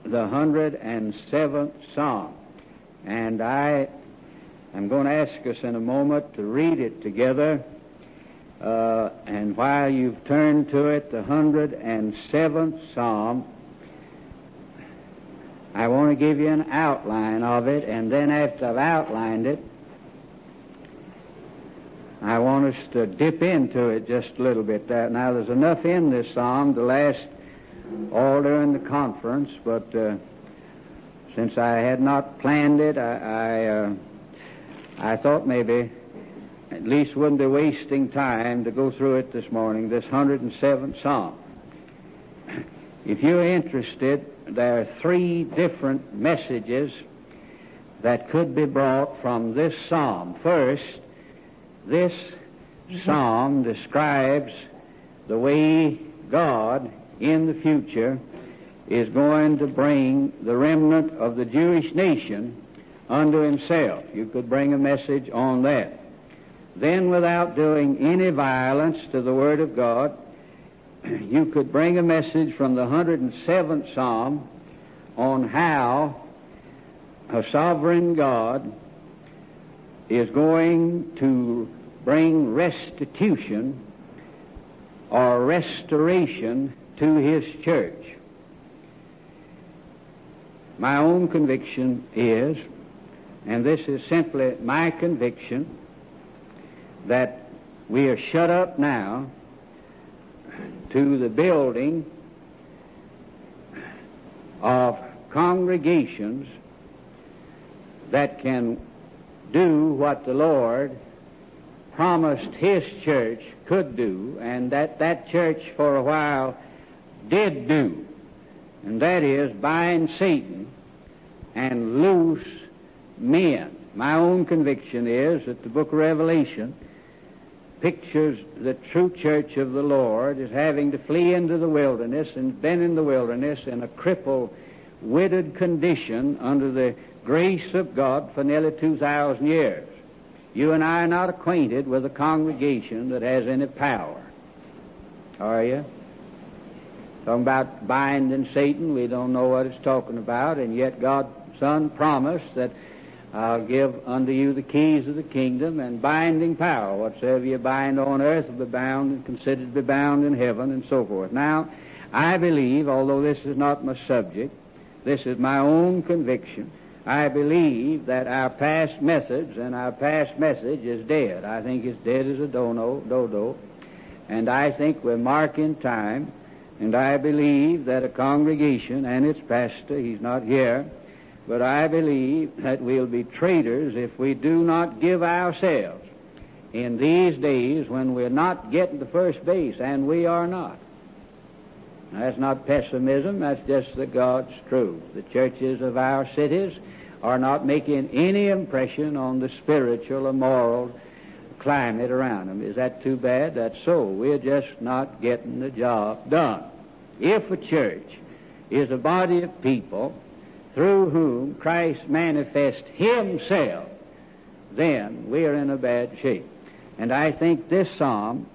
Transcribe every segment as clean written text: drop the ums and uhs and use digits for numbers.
the 107th Psalm. And I am going to ask us in a moment to read it together. And while you've turned to it, the 107th Psalm, I want to give you an outline of it, and then after I've outlined it, I want us to dip into it just a little bit. Now, there's enough in this psalm to last all during the conference, but since I had not planned it, I thought maybe at least wouldn't be wasting time to go through it this morning, this 107th Psalm. If you're interested, there are three different messages that could be brought from this psalm. First, this psalm describes the way God in the future is going to bring the remnant of the Jewish nation unto himself. You could bring a message on that. Then, without doing any violence to the Word of God, you could bring a message from the 107th Psalm on how a sovereign God is going to bring restitution or restoration to His church. My own conviction is, and this is simply my conviction, that we are shut up now to the building of congregations that can do what the Lord promised His church could do, and that church for a while did do, and that is bind Satan and loose men. My own conviction is that the book of Revelation pictures the true church of the Lord as having to flee into the wilderness, and been in the wilderness in a crippled, withered condition under the grace of God for nearly 2,000 years. You and I are not acquainted with a congregation that has any power. Are you? Talking about binding Satan, we don't know what it's talking about, and yet God's Son promised that I'll give unto you the keys of the kingdom and binding power. Whatsoever you bind on earth will be bound and considered to be bound in heaven, and so forth. Now, I believe, although this is not my subject, this is my own conviction, I believe that our past methods and our past message is dead. I think it's dead as a dodo. And I think we're marking time, and I believe that a congregation and its pastor, he's not here, but I believe that we'll be traitors if we do not give ourselves in these days when we're not getting to first base, and we are not. That's not pessimism, that's just the God's truth. The churches of our cities are not making any impression on the spiritual or moral climate around them. Is that too bad? That's so. We're just not getting the job done. If a church is a body of people through whom Christ manifests Himself, then we are in a bad shape. And I think this psalm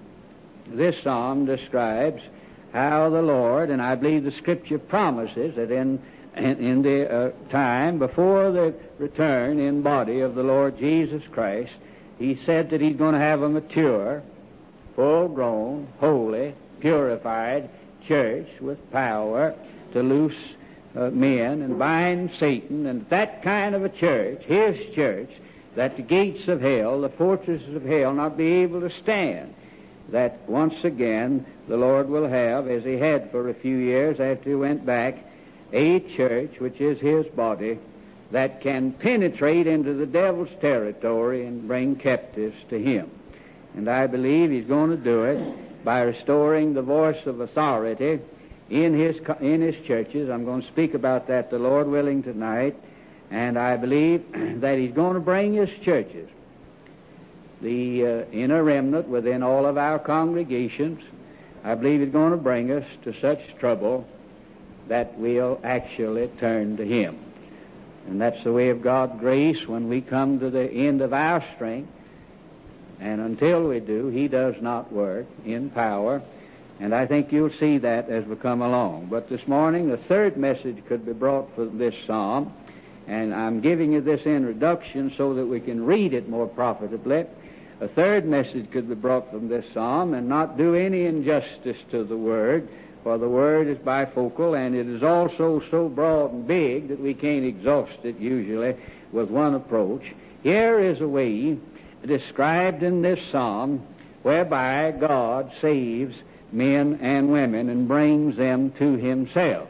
describes how the Lord, and I believe the Scripture promises that in the time before the return in body of the Lord Jesus Christ, He said that He's going to have a mature, full-grown, holy, purified church with power to loose men and bind Satan, and that kind of a church, His church, that the gates of hell, the fortresses of hell, not be able to stand, that once again the Lord will have, as He had for a few years after He went back, a church, which is His body, that can penetrate into the devil's territory and bring captives to Him. And I believe He's going to do it by restoring the voice of authority in His churches. I'm going to speak about that, the Lord willing, tonight. And I believe that He's going to bring His churches, the inner remnant within all of our congregations. I believe He's going to bring us to such trouble that we'll actually turn to Him. And that's the way of God's grace when we come to the end of our strength. And until we do, He does not work in power. And I think you'll see that as we come along. But this morning, the third message could be brought from this psalm. And I'm giving you this introduction so that we can read it more profitably. A third message could be brought from this psalm and not do any injustice to the Word, for the Word is bifocal, and it is also so broad and big that we can't exhaust it usually with one approach. Here is a way described in this psalm whereby God saves men and women and brings them to Himself.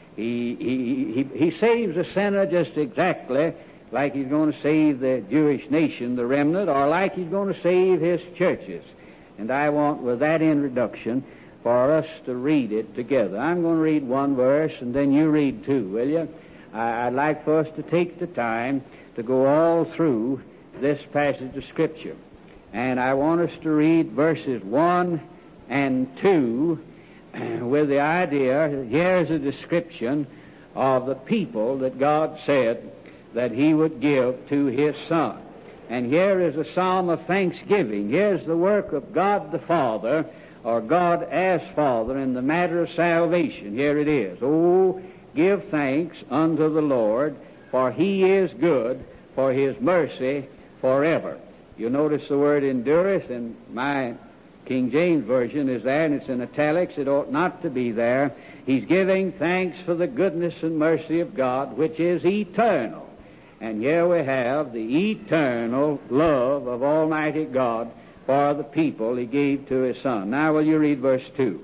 He saves a sinner just exactly like He's going to save the Jewish nation, the remnant, or like He's going to save His churches. And I want, with that introduction, for us to read it together. I'm going to read one verse, and then you read two, will you? I'd like for us to take the time to go all through this passage of Scripture. And I want us to read verses 1 and 2 with the idea that here's a description of the people that God said that He would give to His Son. And here is a psalm of thanksgiving. Here's the work of God the Father, or God as Father, in the matter of salvation. Here it is. Oh, give thanks unto the Lord, for He is good, for His mercy forever. You'll notice the word endureth, and my King James Version is there, and it's in italics. It ought not to be there. He's giving thanks for the goodness and mercy of God, which is eternal. And here we have the eternal love of Almighty God for the people He gave to His Son. Now will you read verse 2?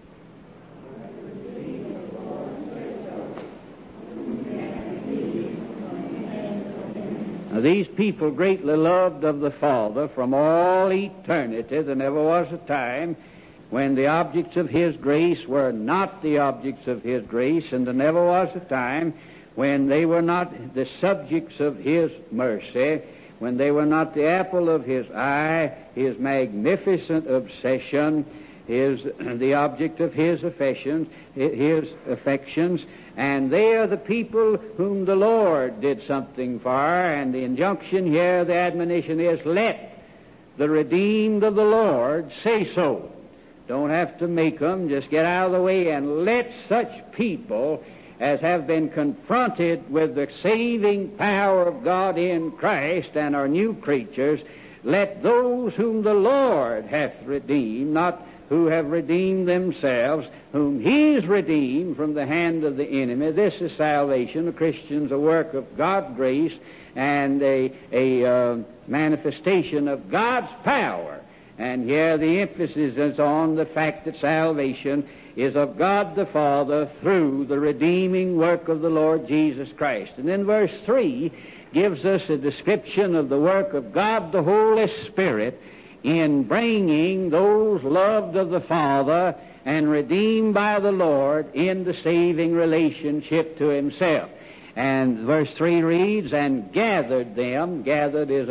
Now, these people greatly loved of the Father from all eternity. There never was a time when the objects of His grace were not the objects of His grace, and there never was a time when they were not the subjects of His mercy, when they were not the apple of His eye, His magnificent obsession, the object of His affections, and they are the people whom the Lord did something for, and the injunction here, the admonition is, let the redeemed of the Lord say so. Don't have to make them, just get out of the way and let such people as have been confronted with the saving power of God in Christ and are new creatures, let those whom the Lord hath redeemed, not who have redeemed themselves, whom He's redeemed from the hand of the enemy. This is salvation. The Christian's a work of God's grace and a manifestation of God's power. And here the emphasis is on the fact that salvation is of God the Father through the redeeming work of the Lord Jesus Christ. And then verse 3 gives us a description of the work of God the Holy Spirit in bringing those loved of the Father and redeemed by the Lord into saving relationship to Himself. And verse 3 reads, and gathered them. Gathered is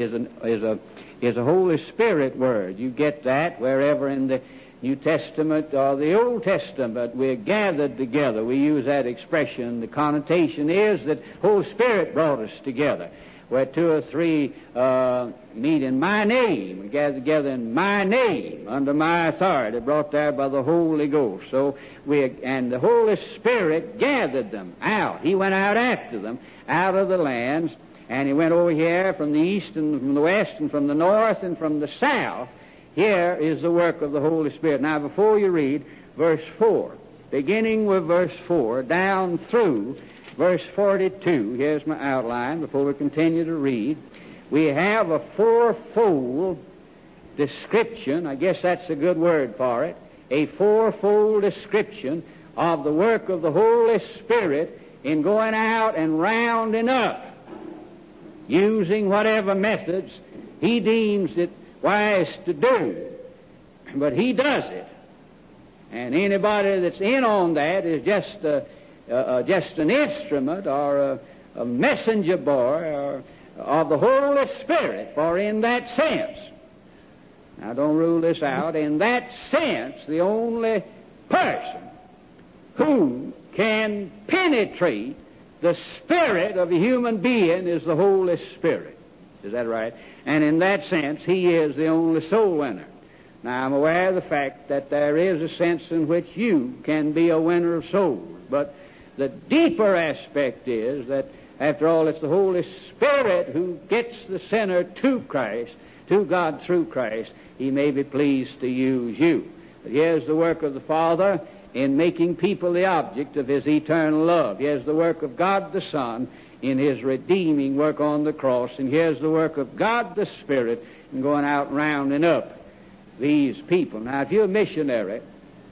a Holy Spirit word. You get that wherever in the New Testament or the Old Testament we're gathered together. We use that expression. The connotation is that Holy Spirit brought us together. Where two or three meet in my name, we gather together in my name, under my authority, brought there by the Holy Ghost. And the Holy Spirit gathered them out. He went out after them, out of the lands, and He went over here from the east and from the west and from the north and from the south. Here is the work of the Holy Spirit. Now, before you read verse 4, beginning with verse 4, down through verse 42, here's my outline before we continue to read. We have a fourfold description, I guess that's a good word for it, a fourfold description of the work of the Holy Spirit in going out and rounding up, using whatever methods He deems it wise to do. But He does it. And anybody that's in on that is just an instrument or a messenger boy of the Holy Spirit. For in that sense, now don't rule this out, in that sense, the only person who can penetrate the spirit of a human being is the Holy Spirit. Is that right? And in that sense, He is the only soul winner. Now, I'm aware of the fact that there is a sense in which you can be a winner of souls, but the deeper aspect is that, after all, it's the Holy Spirit who gets the sinner to Christ, to God through Christ. He may be pleased to use you. But here's the work of the Father in making people the object of His eternal love. Here's the work of God the Son in His redeeming work on the cross. And here's the work of God the Spirit in going out rounding up these people. Now, if you're a missionary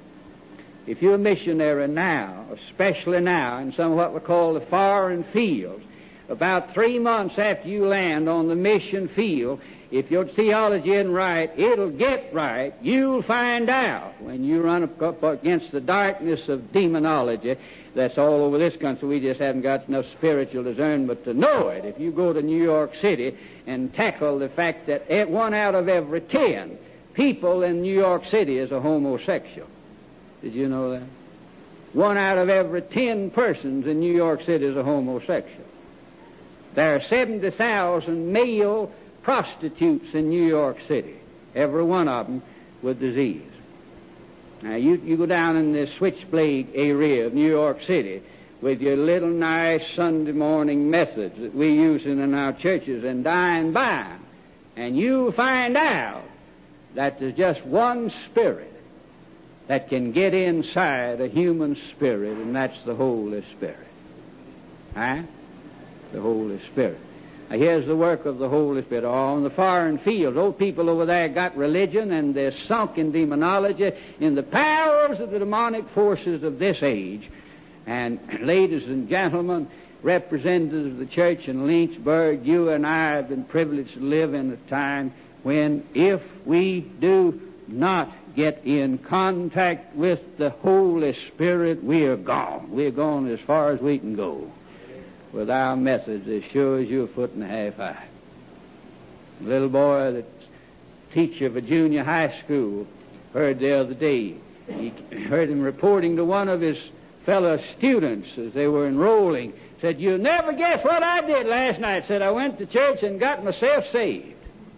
now, especially now, in some of what we call the foreign fields, about 3 months after you land on the mission field, if your theology isn't right, it'll get right. You'll find out when you run up against the darkness of demonology that's all over this country. We just haven't got enough spiritual discernment to know it. If you go to New York City and tackle the fact that 1 out of every 10 people in New York City is a homosexual. Did you know that? 1 out of every 10 persons in New York City is a homosexual. There are 70,000 male prostitutes in New York City, every one of them with disease. Now, you go down in the switchblade area of New York City with your little nice Sunday morning methods that we use in our churches and dying by them, and you'll find out that there's just one spirit that can get inside a human spirit, and that's the Holy Spirit. Huh? The Holy Spirit. Now, here's the work of the Holy Spirit. On the foreign field, those people over there got religion, and they're sunk in demonology, in the powers of the demonic forces of this age. And ladies and gentlemen, representatives of the church in Lynchburg, you and I have been privileged to live in a time when, if we do not get in contact with the Holy Spirit, we are gone. We're gone as far as we can go with our methods, as sure as you're a foot and a half high. A little boy that's teacher of a junior high school heard the other day, he heard him reporting to one of his fellow students as they were enrolling, said, "You'll never guess what I did last night." Said, "I went to church and got myself saved."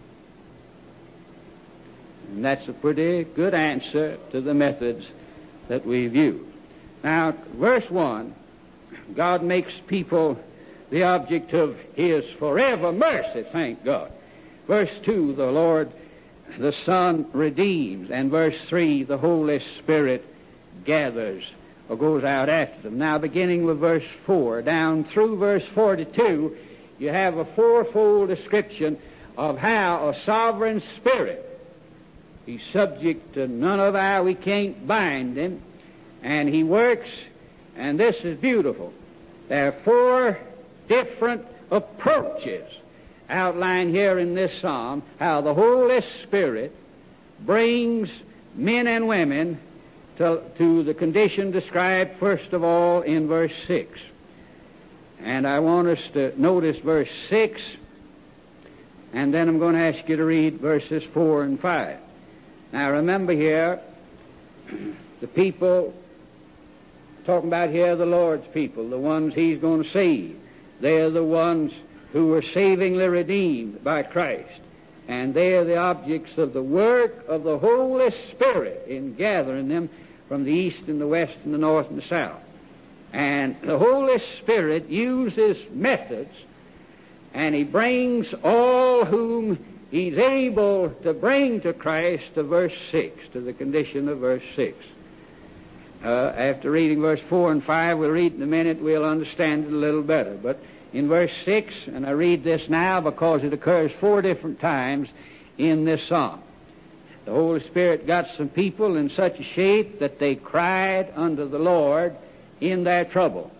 And that's a pretty good answer to the methods that we've used. Now, verse 1, God makes people the object of His forever mercy, thank God. Verse 2, the Lord, the Son, redeems. And verse 3, the Holy Spirit gathers or goes out after them. Now, beginning with verse 4, down through verse 42, you have a fourfold description of how a sovereign Spirit, He's subject to none of our, we can't bind Him, and He works, and this is beautiful. There are 4 different approaches outlined here in this psalm, how the Holy Spirit brings men and women to the condition described first of all in verse 6. And I want us to notice verse 6, and then I'm going to ask you to read verses 4 and 5. Now remember here, the people, talking about here the Lord's people, the ones He's going to save. They're the ones who were savingly redeemed by Christ. And they're the objects of the work of the Holy Spirit in gathering them from the east and the west and the north and the south. And the Holy Spirit uses methods, and He brings all whom He's able to bring to Christ to verse 6, to the condition of verse 6. After reading verse 4 and 5, we'll read in a minute, we'll understand it a little better. But in verse 6, and I read this now because it occurs 4 different times in this psalm. The Holy Spirit got some people in such a shape that they cried unto the Lord in their trouble.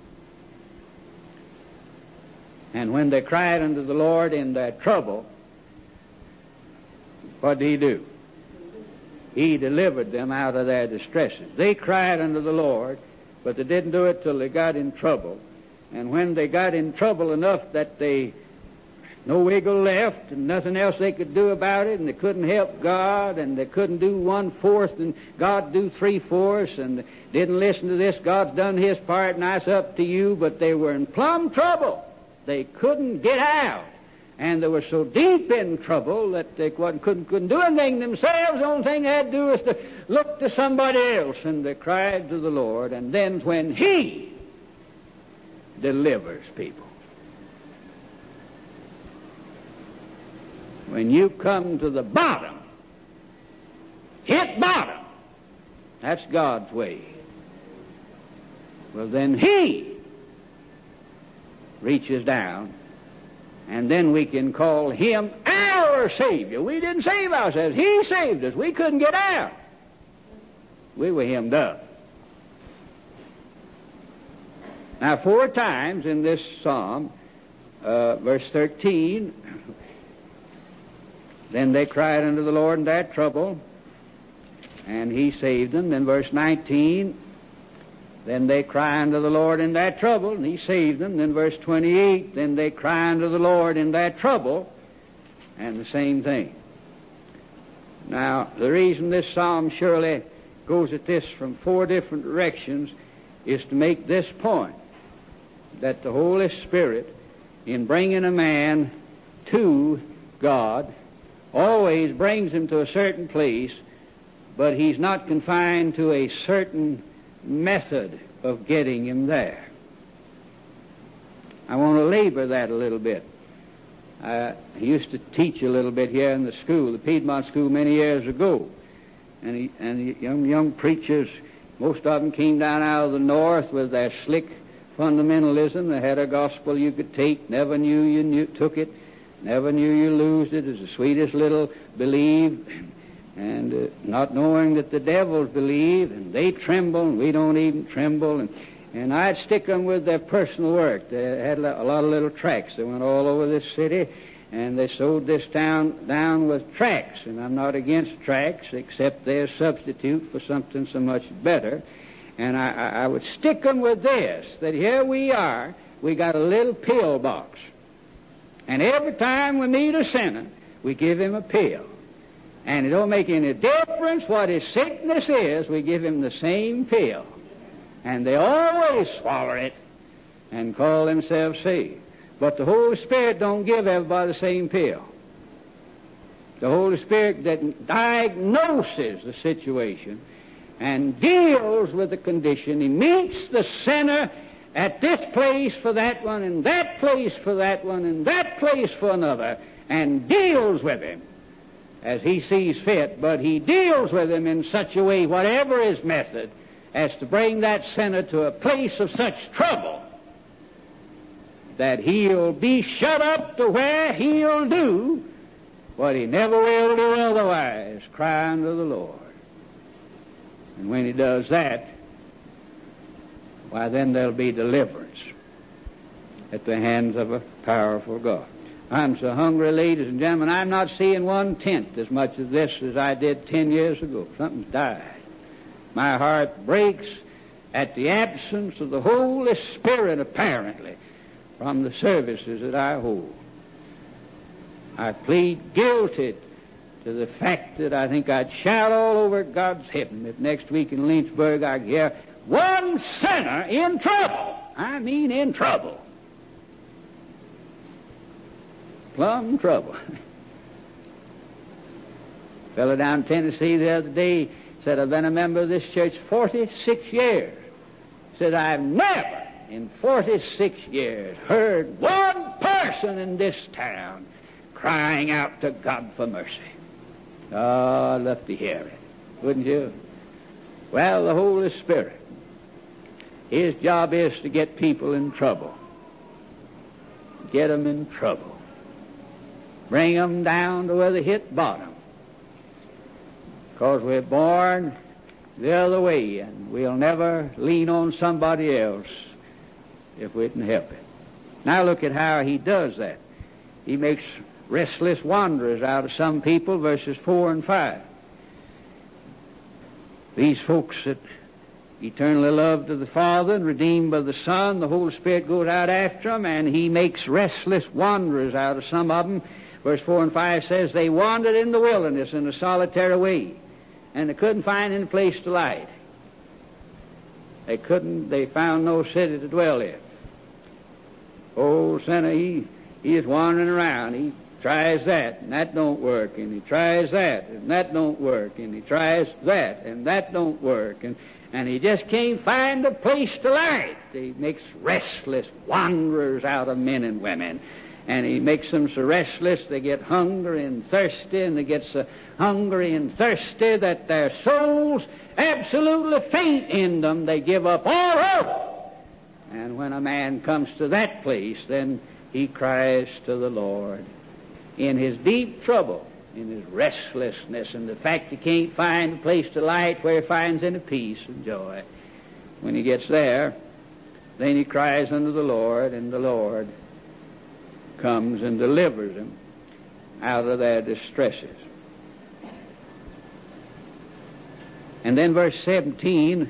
And when they cried unto the Lord in their trouble, what did He do? He delivered them out of their distresses. They cried unto the Lord, but they didn't do it till they got in trouble. And when they got in trouble enough that they no wiggle left and nothing else they could do about it, and they couldn't help God, and they couldn't do 1/4 and God do 3/4, and didn't listen to this, God's done His part, and it's up to you, but they were in plumb trouble. They couldn't get out. and they were so deep in trouble that they couldn't do anything themselves. The only thing they had to do was to look to somebody else, and they cried to the Lord. And then when He delivers people, when you come to the bottom, hit bottom, that's God's way. Well, then He reaches down, and then we can call Him our Savior. We didn't save ourselves. He saved us. We couldn't get out. We were hemmed up. Now, 4 times in this psalm, verse 13, then they cried unto the Lord in their trouble, and He saved them. Then verse 19, then they cry unto the Lord in their trouble, and He saved them. Then verse 28, then they cry unto the Lord in their trouble, and the same thing. Now, the reason this psalm surely goes at this from 4 different directions is to make this point, that the Holy Spirit, in bringing a man to God, always brings him to a certain place, but He's not confined to a certain method of getting him there. I want to labor that a little bit. I used to teach a little bit here in the school, the Piedmont School, many years ago. And young preachers, most of them came down out of the north with their slick fundamentalism. They had a gospel you could take, never knew you took it, never knew you losed it. It's the sweetest little believe, and not knowing that the devils believe, and they tremble, and we don't even tremble. And I'd stick them with their personal work. They had a lot of little tracts. They went all over this city, and they sowed this town down with tracts. And I'm not against tracts, except they're a substitute for something so much better. And I would stick them with this, that here we are, we got a little pill box. And every time we meet a sinner, we give him a pill. And it don't make any difference what his sickness is, we give him the same pill. And they always swallow it and call themselves saved. But the Holy Spirit don't give everybody the same pill. The Holy Spirit that diagnoses the situation and deals with the condition. He meets the sinner at this place for that one, and that place for that one, and that place for another, and deals with him as He sees fit. But He deals with him in such a way, whatever his method, as to bring that sinner to a place of such trouble that he'll be shut up to where he'll do what he never will do otherwise, cry unto the Lord. And when he does that, why, then there'll be deliverance at the hands of a powerful God. I'm so hungry, ladies and gentlemen, I'm not seeing 1/10 as much of this as I did 10 years ago. Something's died. My heart breaks at the absence of the Holy Spirit, apparently, from the services that I hold. I plead guilty to the fact that I think I'd shout all over God's heaven if next week in Lynchburg I hear one sinner in trouble. I mean in trouble. Plumb trouble. A fellow down in Tennessee the other day said, I've been a member of this church 46 years. Said, I've never in 46 years heard one person in this town crying out to God for mercy. Oh, I'd love to hear it, wouldn't you? Well, the Holy Spirit, His job is to get people in trouble. Get them in trouble. Bring them down to where they hit bottom. Because we're born the other way, and we'll never lean on somebody else if we can help it. Now look at how He does that. He makes restless wanderers out of some people, verses 4 and 5. These folks that eternally loved of the Father and redeemed by the Son, the Holy Spirit goes out after them, and He makes restless wanderers out of some of them. Verse 4 and 5 says, they wandered in the wilderness in a solitary way, and they couldn't find any place to light. They found no city to dwell in. Old sinner, he He is wandering around. He tries that, and that don't work, and he tries that, and that don't work, and he tries that, and that don't work, and he just can't find a place to light. He makes restless wanderers out of men and women, and he makes them so restless they get hungry and thirsty, and they get so hungry and thirsty that their souls absolutely faint in them. They give up all hope. And when a man comes to that place, then he cries to the Lord in his deep trouble, in his restlessness, and the fact he can't find a place to light where he finds any peace and joy. When he gets there, then he cries unto the Lord, and the Lord comes and delivers him out of their distresses. And then verse 17,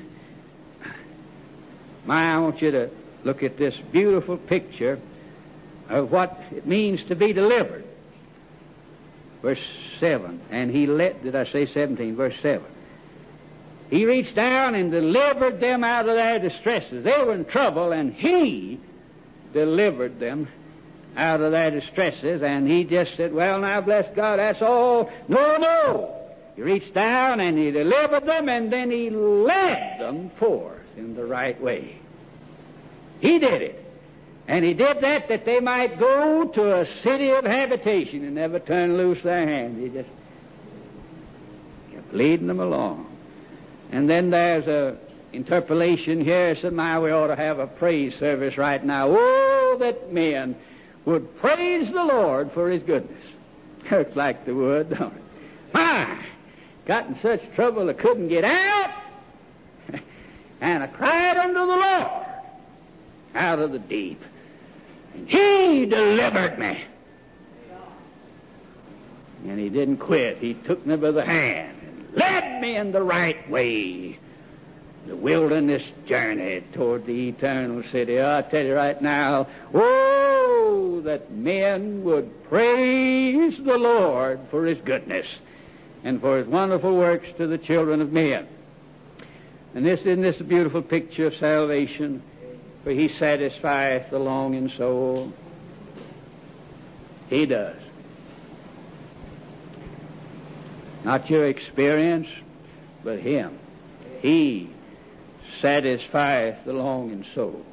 I want you to look at this beautiful picture of what it means to be delivered. Verse 7, and he did I say 17? Verse 7. He reached down and delivered them out of their distresses. They were in trouble, and he delivered them out of their distresses, and he just said, well, now, bless God, that's all. No. He reached down and he delivered them, and then he led them forth in the right way. He did it. And he did that they might go to a city of habitation and never turn loose their hands. He just kept leading them along. And then there's a interpolation here. Said, we ought to have a praise service right now. Oh, that men would praise the Lord for his goodness. Looks like they would, don't it? Got in such trouble I couldn't get out. And I cried unto the Lord out of the deep. And he delivered me. And he didn't quit. He took me by the hand and led me in the right way. The wilderness journey toward the eternal city. I tell you right now, oh, that men would praise the Lord for his goodness and for his wonderful works to the children of men. And isn't this a beautiful picture of salvation? For he satisfieth the longing soul. He does. Not your experience, but him. He satisfieth the longing soul.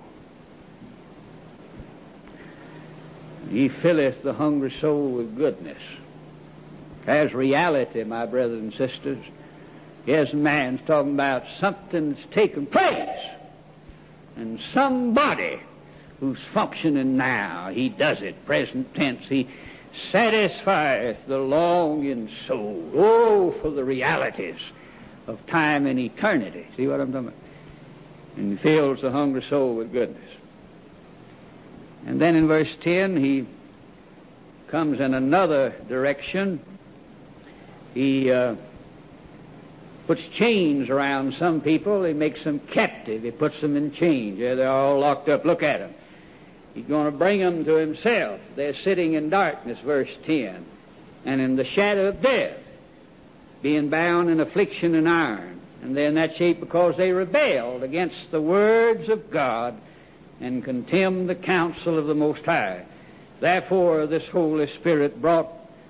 He filleth the hungry soul with goodness. As reality, my brothers and sisters. Yes, man's talking about something that's taken place. And somebody who's functioning now, he does it, present tense. He satisfieth the longing soul. Oh, for the realities of time and eternity. See what I'm talking about? And fills the hungry soul with goodness. And then in verse 10, he comes in another direction. He puts chains around some people. He makes them captive. He puts them in chains. Yeah, they're all locked up. Look at them. He's going to bring them to himself. They're sitting in darkness, verse 10, and in the shadow of death, being bound in affliction and iron. And they're in that shape because they rebelled against the words of God and contemned the counsel of the Most High. Therefore, this Holy Spirit brought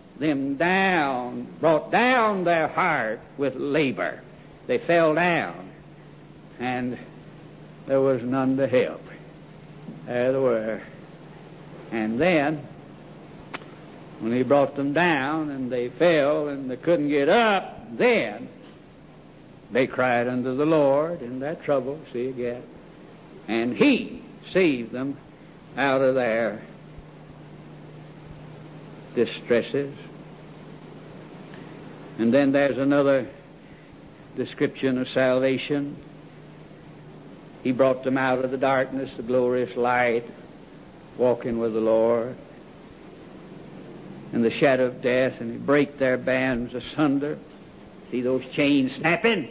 down their heart with labor. They fell down, and there was none to help. There they were. And then, when he brought them down, and they fell, and they couldn't get up, then they cried unto the Lord in their trouble, see again, and he saved them out of their distresses. And then there's another description of salvation. He brought them out of the darkness, the glorious light, walking with the Lord, in the shadow of death, and he brake their bands asunder. See those chains snapping?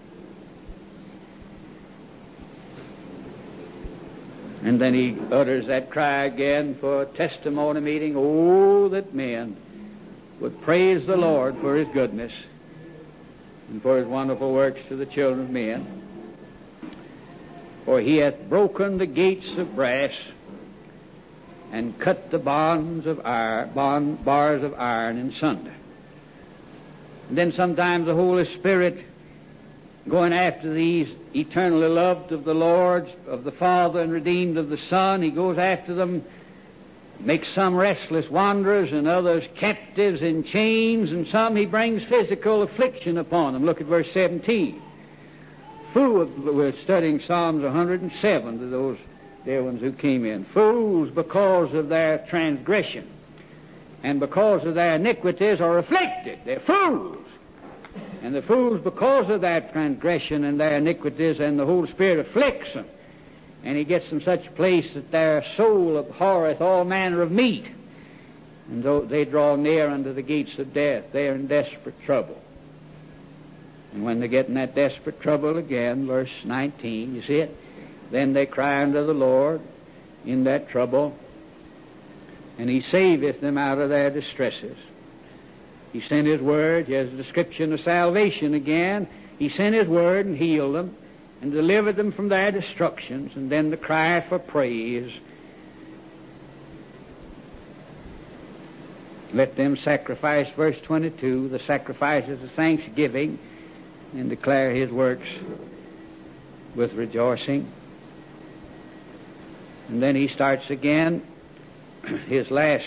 And then he utters that cry again for a testimony meeting. Oh, that men would praise the Lord for his goodness and for his wonderful works to the children of men. For he hath broken the gates of brass and cut the bars of iron in sunder. And then sometimes the Holy Spirit, going after these eternally loved of the Lord, of the Father, and redeemed of the Son, He goes after them, makes some restless wanderers and others captives in chains, and some He brings physical affliction upon them. Look at verse 17. We're studying Psalms 107 to those dear ones who came in. Fools, because of their transgression and because of their iniquities, are afflicted. They're fools. And the fools, because of their transgression and their iniquities, and the Holy Spirit afflicts them. And He gets them such a place that their soul abhorreth all manner of meat. And though they draw near unto the gates of death, they are in desperate trouble. And when they get in that desperate trouble again, verse 19, you see it? Then they cry unto the Lord in that trouble, and He saveth them out of their distresses. He sent His word. Here's a description of salvation again. He sent His word and healed them and delivered them from their destructions. And then the cry for praise. Let them sacrifice, verse 22, the sacrifices of thanksgiving, and declare His works with rejoicing. And then He starts again His last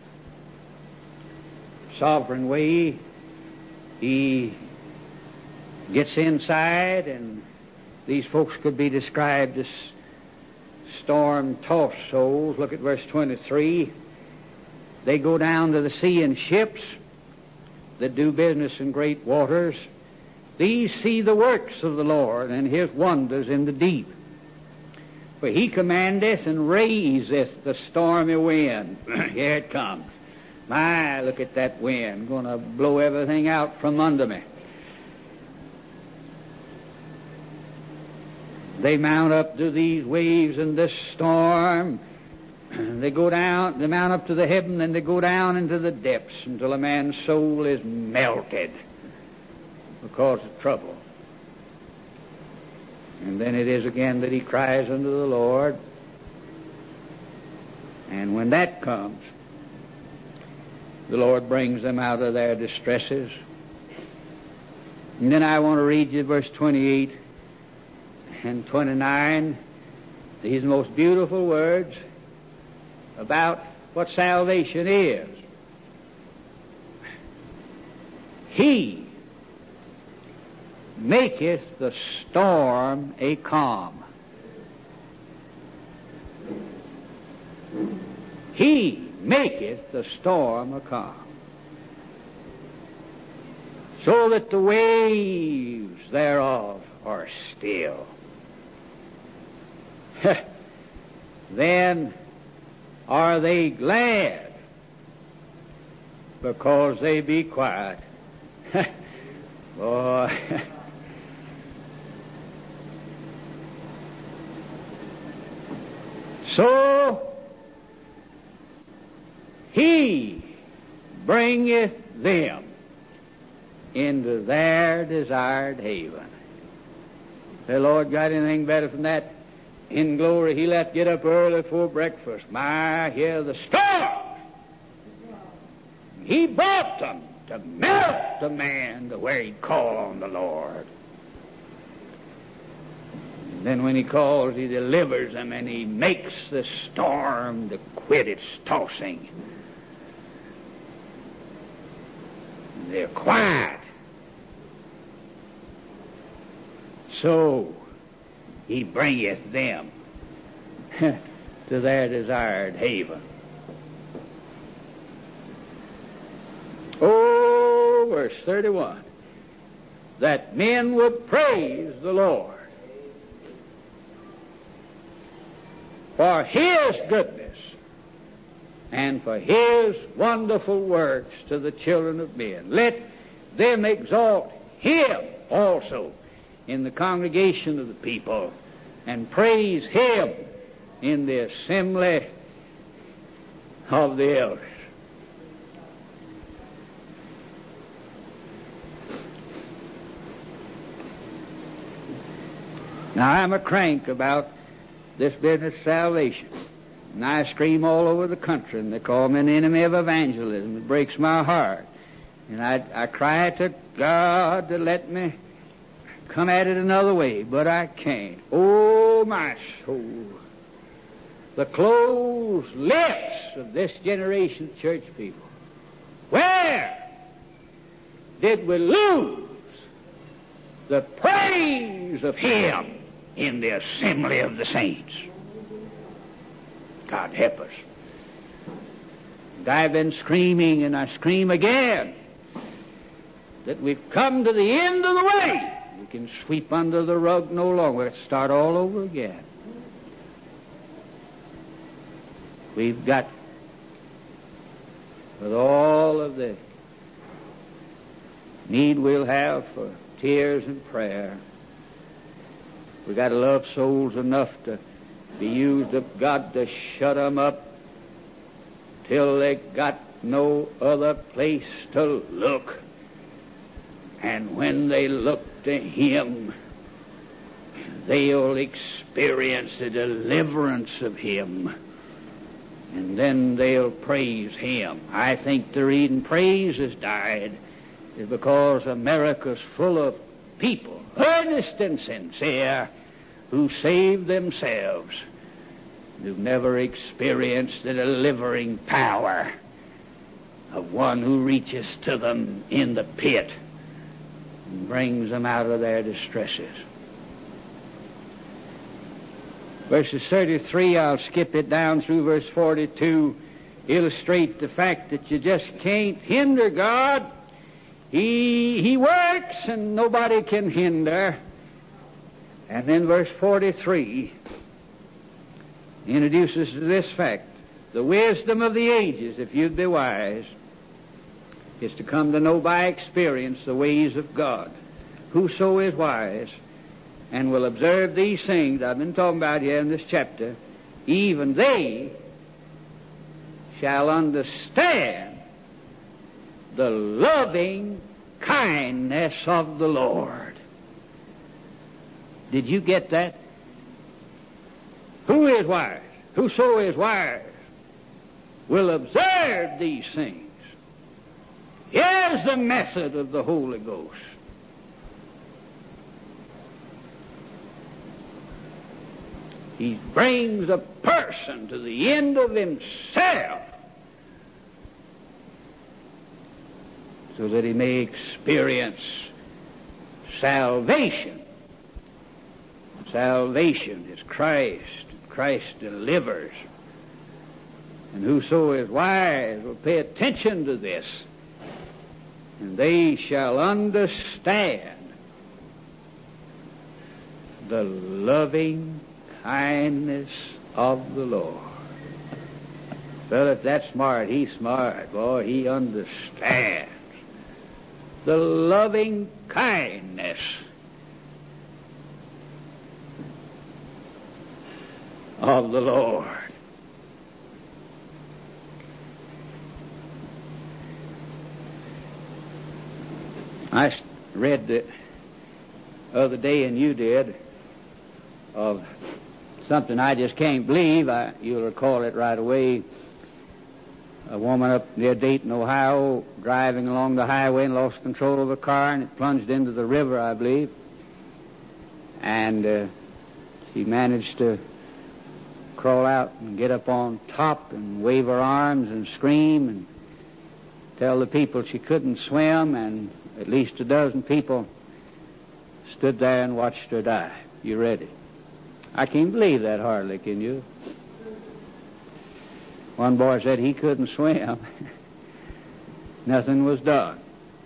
sovereign way. He gets inside, and these folks could be described as storm-tossed souls. Look at verse 23. They go down to the sea in ships that do business in great waters. These see the works of the Lord and His wonders in the deep. For He commandeth and raiseth the stormy wind. Here it comes. My, look at that wind, going to blow everything out from under me. They mount up to these waves in this storm. They go down, they mount up to the heaven, and they go down into the depths until a man's soul is melted because of trouble. And then it is again that he cries unto the Lord. And when that comes, the Lord brings them out of their distresses. And then I want to read you verse 28 and 29, these most beautiful words about what salvation is. He maketh the storm a calm. He maketh the storm a calm, so that the waves thereof are still. Then are they glad, because they be quiet. Boy. So He bringeth them into their desired haven. Say, Lord, got anything better than that? In glory, He let get up early for breakfast. My, hear the storm. He brought them to melt the man to where He'd call on the Lord. And then when He calls, He delivers them, and He makes the storm to quit its tossing. And they're quiet. So He bringeth them to their desired haven. Oh, verse 31. That men would praise the Lord for His goodness and for His wonderful works to the children of men. Let them exalt Him also in the congregation of the people, and praise Him in the assembly of the elders. Now, I'm a crank about this business of salvation. And I scream all over the country, and they call me an enemy of evangelism. It breaks my heart. And I cry to God to let me come at it another way, but I can't. Oh, my soul. The closed lips of this generation of church people. Where did we lose the praise of Him in the assembly of the saints? God help us. And I've been screaming, and I scream again, that we've come to the end of the way. We can sweep under the rug no longer. Let's start all over again. We've got, with all of the need we'll have for tears and prayer, we've got to love souls enough to be used of God to shut them up till they got no other place to look. And when they look to Him, they'll experience the deliverance of Him. And then they'll praise Him. I think the reason praise has died is because America's full of people, earnest and sincere, who save themselves, who've never experienced the delivering power of one who reaches to them in the pit and brings them out of their distresses. Verses 33, I'll skip it down through verse 42, illustrate the fact that you just can't hinder God. He works and nobody can hinder. And then verse 43 introduces to this fact. The wisdom of the ages, if you'd be wise, is to come to know by experience the ways of God. Whoso is wise and will observe these things I've been talking about here in this chapter, even they shall understand the loving kindness of the Lord. Did you get that? Who is wise? Whoso is wise will observe these things. Here's the method of the Holy Ghost. He brings a person to the end of himself so that he may experience salvation. Salvation is Christ. Christ delivers. And whoso is wise will pay attention to this, and they shall understand the loving kindness of the Lord. Well, if that's smart, he's smart. Boy, he understands the loving kindness of the Lord. I read the other day, and you did, of something I just can't believe. You'll recall it right away. A woman up near Dayton, Ohio, driving along the highway and lost control of the car, and it plunged into the river, I believe. And she managed to crawl out and get up on top and wave her arms and scream and tell the people she couldn't swim, and at least a dozen people stood there and watched her die. You read it. I can't believe that hardly, can you? One boy said he couldn't swim. Nothing was done.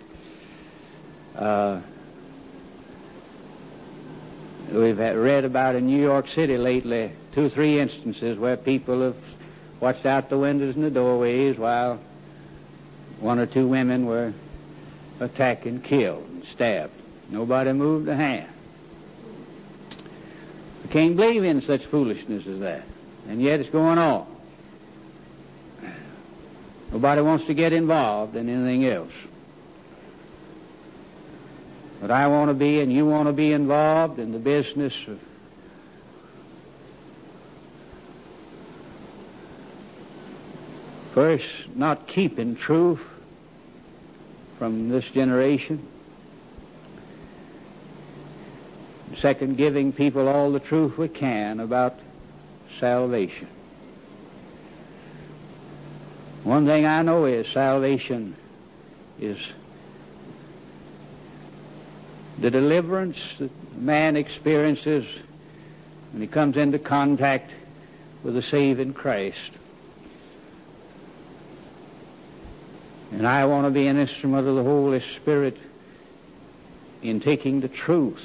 We've read about in New York City lately 2 or 3 instances where people have watched out the windows and the doorways while 1 or 2 women were attacked and killed and stabbed. Nobody moved a hand. I can't believe in such foolishness as that. And yet it's going on. Nobody wants to get involved in anything else. But I want to be, and you want to be involved in the First, not keeping truth from this generation. Second, giving people all the truth we can about salvation. One thing I know is salvation is the deliverance that man experiences when he comes into contact with the saving Christ. And I want to be an instrument of the Holy Spirit in taking the truth,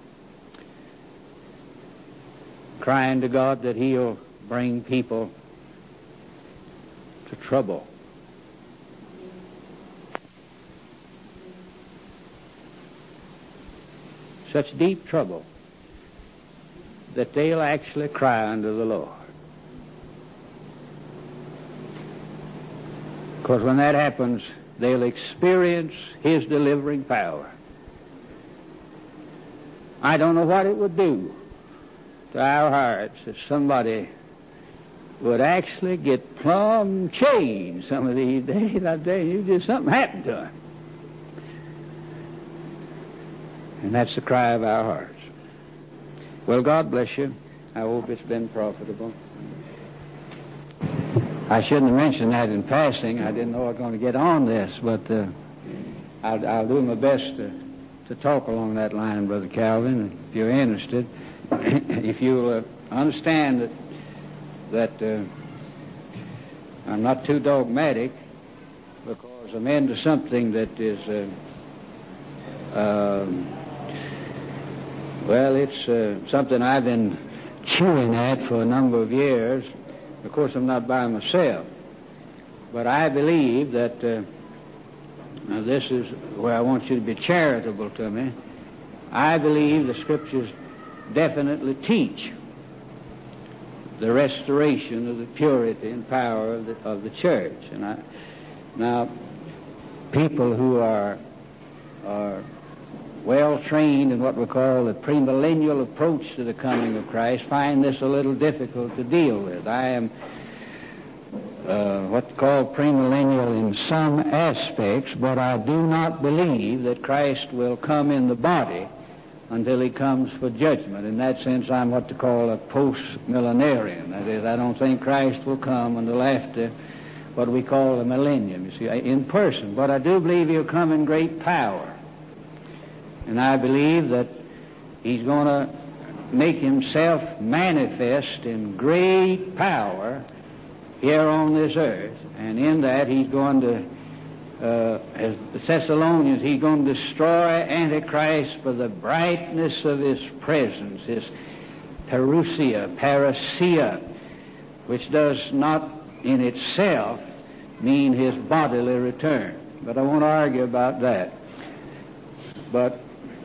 crying to God that He'll bring people to trouble. Such deep trouble that they'll actually cry unto the Lord. Because when that happens, they'll experience His delivering power. I don't know what it would do to our hearts if somebody would actually get plumb changed some of these days. I tell you, just something happened to him. And that's the cry of our hearts. Well, God bless you. I hope it's been profitable. I shouldn't have mentioned that in passing. I didn't know I was going to get on this, but I'll do my best to talk along that line, Brother Calvin, if you're interested. If you'll understand that I'm not too dogmatic, because I'm into something that is, it's something I've been chewing at for a number of years. Of course, I'm not by myself, but I believe that, now this is where I want you to be charitable to me, I believe the Scriptures definitely teach the restoration of the purity and power of the church. And now, people who are well trained in what we call the premillennial approach to the coming of Christ find this a little difficult to deal with. I am what's called premillennial in some aspects, but I do not believe that Christ will come in the body until He comes for judgment. In that sense, I'm what to call a post-millenarian. That is, I don't think Christ will come until after what we call the millennium, you see, in person. But I do believe He'll come in great power. And I believe that He's going to make Himself manifest in great power here on this earth. And in that He's going to, as the Thessalonians, He's going to destroy Antichrist for the brightness of His presence, His parousia, which does not in itself mean His bodily return. But I won't argue about that. But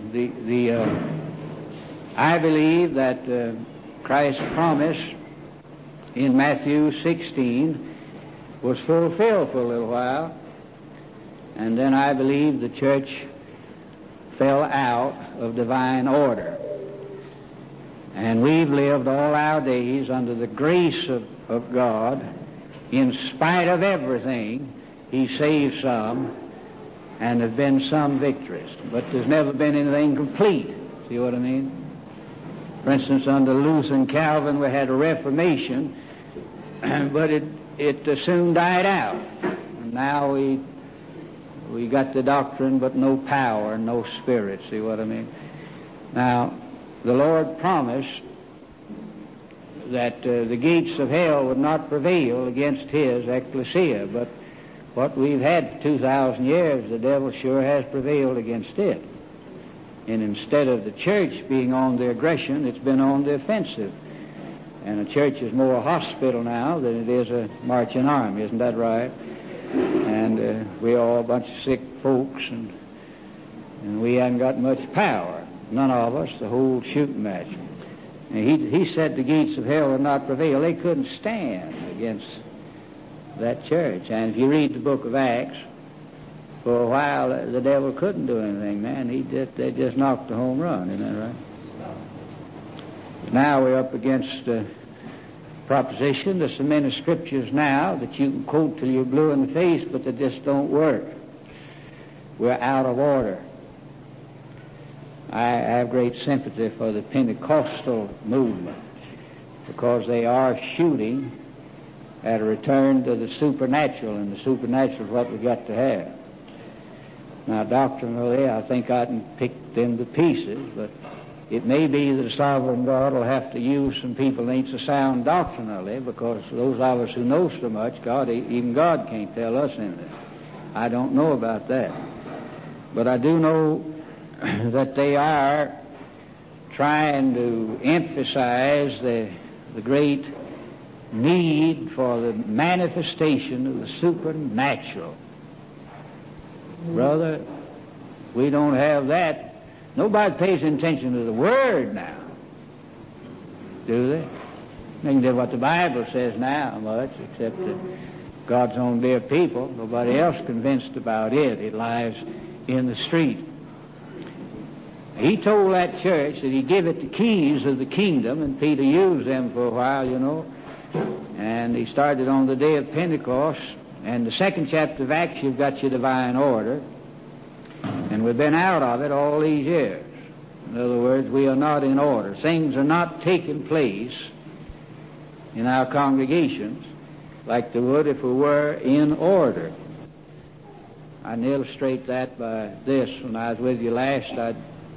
I believe that Christ's promise in Matthew 16 was fulfilled for a little while, and then I believe the church fell out of divine order. And we've lived all our days under the grace of God. In spite of everything, He saved some, and there have been some victories. But there's never been anything complete. See what I mean? For instance, under Luther and Calvin, we had a Reformation, but it soon died out. And now we got the doctrine, but no power, no spirit. See what I mean? Now, the Lord promised that the gates of hell would not prevail against His ecclesia, but what we've had for 2,000 years, the devil sure has prevailed against it. And instead of the church being on the aggression, it's been on the offensive. And the church is more a hospital now than it is a marching army, isn't that right? And we're all a bunch of sick folks, and we haven't got much power. None of us, the whole shooting match. And he said the gates of hell would not prevail. They couldn't stand against that church. And if you read the book of Acts, for a while the devil couldn't do anything, man. They just knocked the home run, isn't that right? Now we're up against proposition. There's so many scriptures now that you can quote till you're blue in the face, but they just don't work. We're out of order. I have great sympathy for the Pentecostal movement because they are shooting at a return to the supernatural, and the supernatural is what we've got to have. Now, doctrinally, I think I can pick them to pieces, but it may be that a sovereign God will have to use some people that ain't so sound doctrinally, because those of us who know so much, even God can't tell us anything. I don't know about that. But I do know that they are trying to emphasize the great need for the manifestation of the supernatural. Brother, we don't have that. Nobody pays attention to the Word now, do they? They can do what the Bible says now much, except that God's own dear people. Nobody else convinced about it. It lies in the street. He told that church that he'd give it the keys of the kingdom, and Peter used them for a while, you know. And he started on the day of Pentecost. And the second chapter of Acts, you've got your divine order. And we've been out of it all these years. In other words, we are not in order. Things are not taking place in our congregations like they would if we were in order. I can illustrate that by this. When I was with you last, I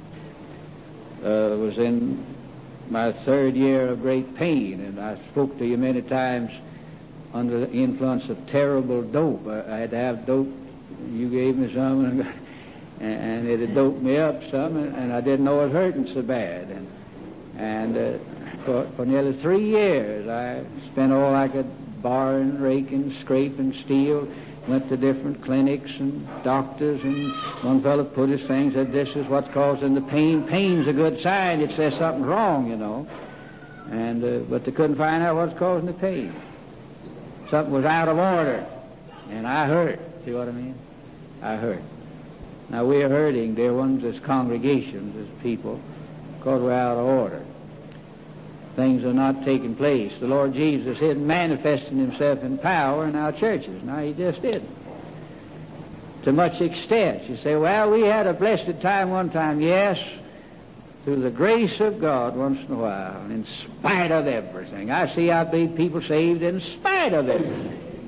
was in my third year of great pain, and I spoke to you many times under the influence of terrible dope. I had to have dope. You gave me some, and it had doped me up some, and I didn't know it was hurting so bad. And for nearly 3 years, I spent all I could borrowing, raking, scraping, steal. Went to different clinics and doctors, and one fellow put his thing, said, this is what's causing the pain. Pain's a good sign. It says something's wrong, you know. And but they couldn't find out what's causing the pain. Something was out of order, and I hurt. See what I mean? I hurt. Now, we are hurting, dear ones, as congregations, as people, because we're out of order. Things are not taking place. The Lord Jesus isn't manifesting himself in power in our churches. Now, he just didn't. To much extent. You say, well, we had a blessed time one time. Yes, through the grace of God once in a while, and in spite of everything. I see I believe people saved in spite of everything.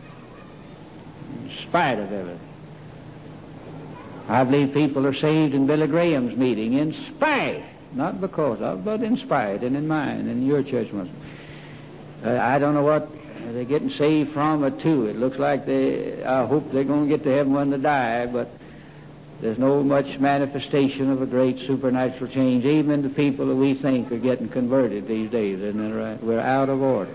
In spite of everything. I believe people are saved in Billy Graham's meeting in spite. Not because of, but in spite, and in mine, and your church must. I don't know what they're getting saved from or to. It looks like I hope they're going to get to heaven when they die, but there's no much manifestation of a great supernatural change, even in the people that we think are getting converted these days. Isn't that right? We're out of order.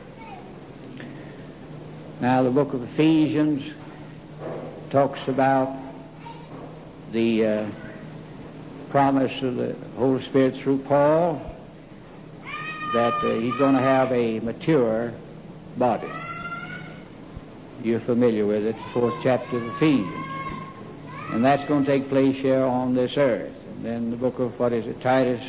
Now, the book of Ephesians talks about the promise of the Holy Spirit through Paul that he's going to have a mature body. You're familiar with it, 4th chapter of Ephesians. And that's going to take place here on this earth. And then the book of, Titus.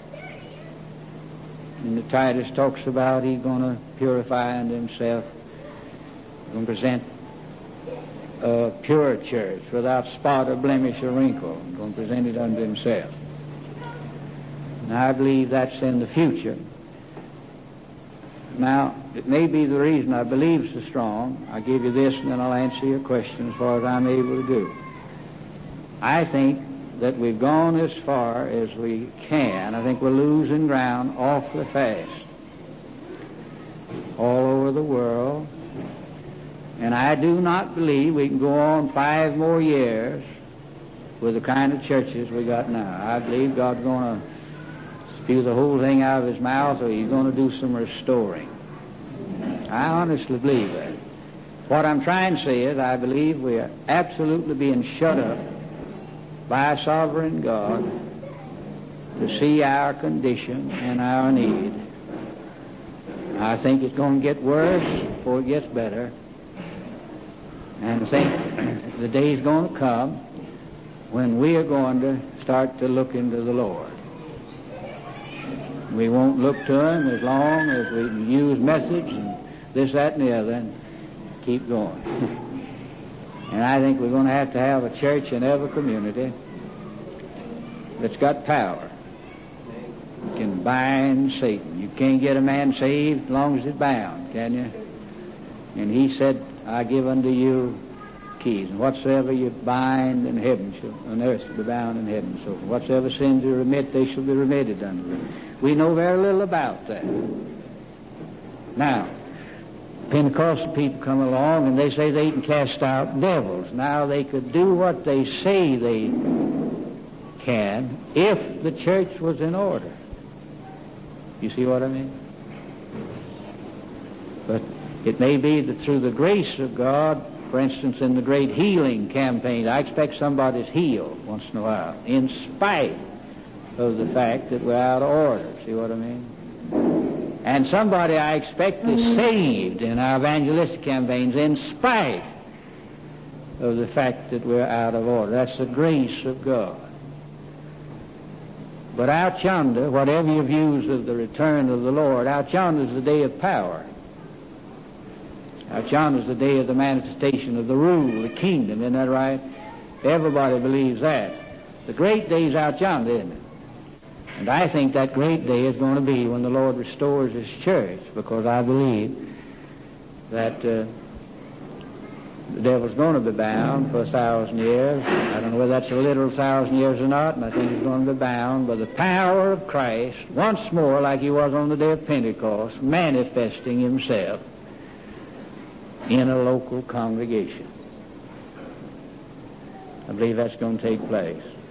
And the Titus talks about he's going to purify unto himself. He's going to present a pure church without spot or blemish or wrinkle. He's going to present it unto himself. And I believe that's in the future. Now, it may be the reason I believe so strong. I'll give you this and then I'll answer your question as far as I'm able to do. I think that we've gone as far as we can. I think we're losing ground awfully fast all over the world. And I do not believe we can go on 5 more years with the kind of churches we got now. I believe God's going to spew the whole thing out of his mouth, or he's going to do some restoring. I honestly believe that. What I'm trying to say is I believe we are absolutely being shut up by a sovereign God to see our condition and our need. I think it's going to get worse before it gets better. And I think the day's going to come when we are going to start to look into the Lord. We won't look to him as long as we can use message and this, that, and the other, and keep going. And I think we're going to have a church in every community that's got power. It can bind Satan. You can't get a man saved as long as he's bound, can you? And he said, I give unto you keys, and whatsoever you bind in heaven on earth shall be bound in heaven. So whatsoever sins you remit, they shall be remitted unto you. We know very little about that. Now, Pentecostal people come along and they say they can cast out devils. Now, they could do what they say they can if the church was in order. You see what I mean? But it may be that through the grace of God, for instance, in the great healing campaign, I expect somebody's healed once in a while, in spite of the fact that we're out of order. See what I mean? And somebody I expect is saved in our evangelistic campaigns in spite of the fact that we're out of order. That's the grace of God. But out yonder, whatever your views of the return of the Lord, out yonder is the day of power. Out yonder is the day of the manifestation of the rule, the kingdom. Isn't that right? Everybody believes that. The great day is out yonder, isn't it? And I think that great day is going to be when the Lord restores His church, because I believe that the devil's going to be bound for 1,000 years. I don't know whether that's a literal 1,000 years or not, and I think he's going to be bound by the power of Christ once more, like he was on the day of Pentecost, manifesting himself in a local congregation. I believe that's going to take place.